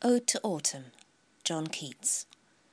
Ode to Autumn, John Keats.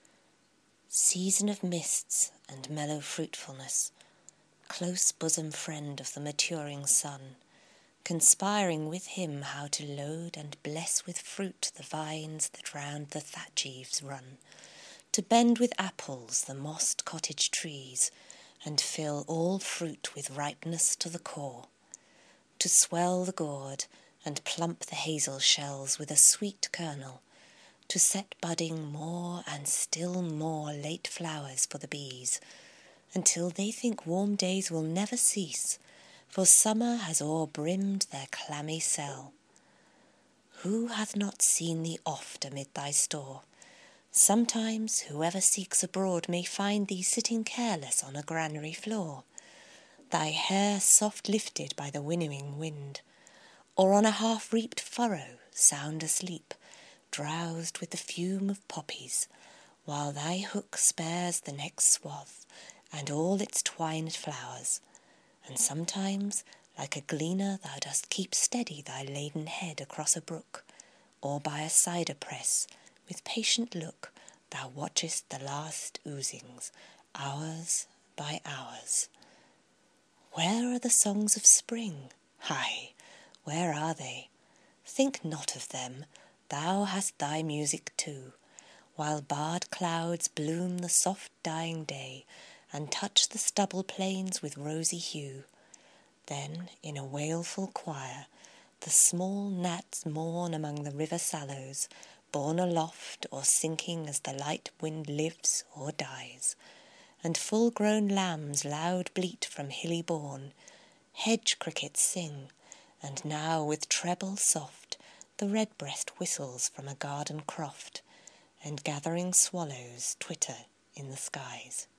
Season of mists and mellow fruitfulness, close bosom friend of the maturing sun, conspiring with him how to load and bless with fruit the vines that round the thatch eaves run, to bend with apples the mossed cottage trees, and fill all fruit with ripeness to the core, to swell the gourd and plump the hazel shells with a sweet kernel, to set budding more and still more late flowers for the bees, until they think warm days will never cease, for summer has o'erbrimmed their clammy cell. Who hath not seen thee oft amid thy store? Sometimes whoever seeks abroad may find thee sitting careless on a granary floor, thy hair soft lifted by the winnowing wind, or on a half-reaped furrow sound asleep, drowsed with the fume of poppies, while thy hook spares the next swath and all its twined flowers, and sometimes, like a gleaner, thou dost keep steady thy laden head across a brook, or by a cider press, with patient look, thou watchest the last oozings, hours by hours. Where are the songs of spring? Ay, where are they? Think not of them, thou hast thy music too, while barred clouds bloom the soft dying day, and touch the stubble plains with rosy hue. Then, in a wailful choir, the small gnats mourn among the river sallows, borne aloft or sinking as the light wind lives or dies, and full-grown lambs loud bleat from hilly bourne, hedge crickets sing, and now with treble soft the redbreast whistles from a garden croft, and gathering swallows twitter in the skies.